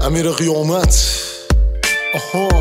امیر قیامت. آها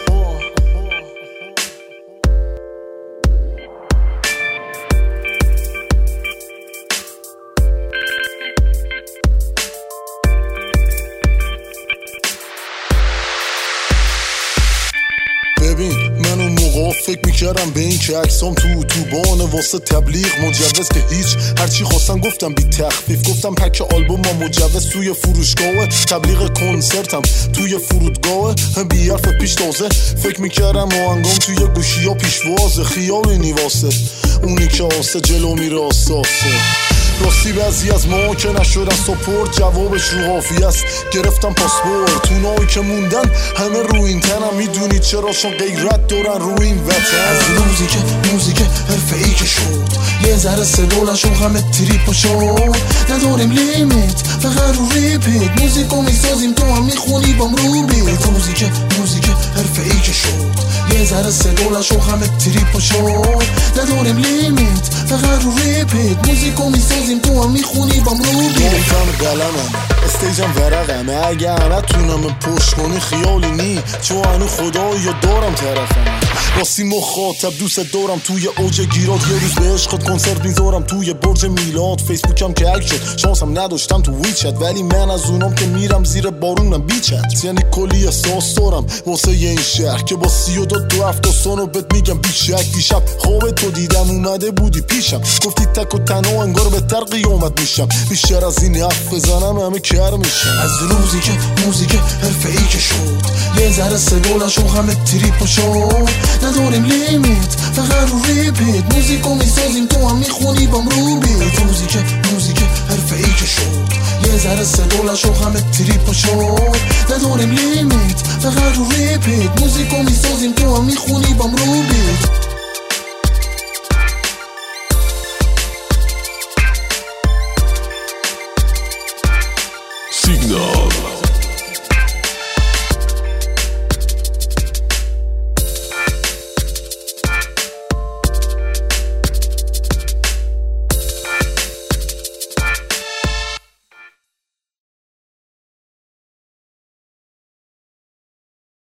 ببین من اون موقع فکر میکردم به این که عکسام تو اتوبان واسه تبلیغ مجوز که هیچ، هرچی خواستم گفتم بی تخفیف، گفتم پک آلبوم ما مجوز توی فروشگاه، تبلیغ کنسرتم توی فرودگاه، بی حرف پیش تازه فکر میکردم آهنگام توی گوشی ها پیشوازه، خیال نیواسه اونی که آسه جلو میره آساسه. راستی بعضی از ما که نشدن سپورت جوابش رو حافی است، گرفتم پاسپورت. اونایی که موندن همه رو این تنم، میدونید چرا؟ چون غیرت دارن رو این وطن. از روزی که موزیک حرفه‌ای که شد یه ذره سدولشون همه تریپ شد، نداریم لیمیت فقط رو ریپیت، موزیکو میسازیم تو هم میخونی بام رو بیت. روزی که موزیک حرفه‌ای که شد یه ذره سدولشون همه تریپ شد، نداریم لیمیت فقط رو ریپیت، موزیکو میسازیم تو هم میخونی بام رو بیت. گفتم قلمم استیجم ورقمه، اگه همه تونم پشت کنی خیالی نی، چون هنو خدایی دارم طرفم، راستی مخاطب دوست دارم توی اوج گیرات، یه روز به عشقت کنسرت میذارم توی برج میلاد. فیسبوکم که هک شد شانسم نداشتم تو ویچت، ولی من از اونام که میرم زیر بارونم بیچت، یعنی کلی احساس دارم واسه این شهر که با 32 سانو بهت میگم بیشک. دیشب خواب تو دیدم اومده بودی پیشم، گفتی تک و تنها انگار بهتر قیامت میشم، بیشتر از این حرف بزنم همه کر میشم. از روزی که موزیک حرفه‌ای که شد یه ذره سدولشون همه تریپ شد، نداریم لیمیت فقط رو ریپیت، موزیکو میسازیم تو هم میخونی بام رو بیت. روزی که موزیک حرفه‌ای که شد یه ذره سدولشون همه تریپ شد، نداریم لیمیت فقط رو ریپیت، موزیکو میسازیم تو هم میخونی بام رو بیت.